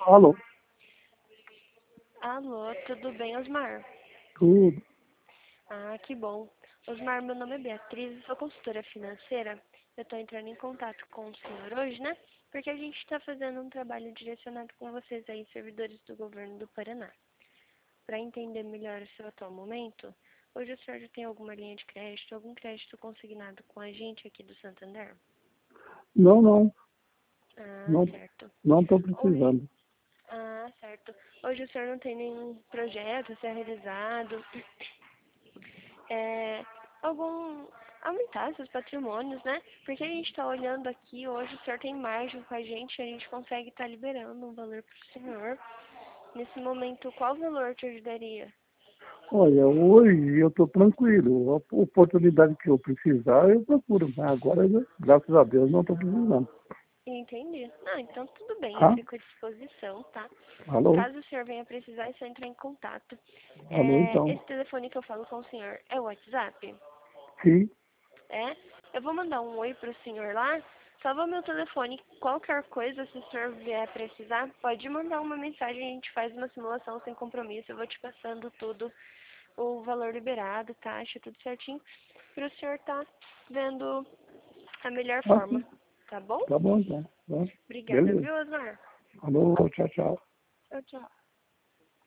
Alô, Alô, tudo bem, Osmar? tudo. Ah, que bom. Osmar, meu nome é Beatriz, eu sou consultora financeira. Eu estou entrando em contato com o senhor hoje, né? Porque a gente está fazendo um trabalho direcionado com vocês aí, servidores do governo do Paraná. Para entender melhor o seu atual momento, hoje o senhor já tem alguma linha de crédito, algum crédito consignado com a gente aqui do Santander? Não, não, Ah, não, certo. não estou Hoje, precisando. certo. Hoje o senhor não tem nenhum projeto a ser realizado? É, algum aumentar seus patrimônios, né? Porque a gente está olhando aqui, hoje o senhor tem margem com a gente consegue estar liberando um valor para o senhor. Nesse momento, qual valor te ajudaria? Olha, hoje eu estou tranquilo. A oportunidade que eu precisar, eu procuro. Mas agora, graças a Deus, não estou precisando. Entendi. Não, então tudo bem, eu Ah, fico à disposição, tá? alô? Caso o senhor venha precisar, é só entrar em contato. Alô, então. Esse telefone que eu falo com o senhor é o WhatsApp? Sim, É? Eu vou mandar um oi pro senhor lá. Salva meu telefone. Qualquer coisa, se o senhor vier precisar, pode mandar uma mensagem. A gente faz uma simulação sem compromisso. Eu vou te passando tudo, o valor liberado, taxa, tudo certinho, para o senhor tá vendo a melhor forma. sim. Tá bom? Tá bom, então. Tá. Obrigada, Beleza. viu, Osmar? Alô, tchau, tchau. Tchau, tchau.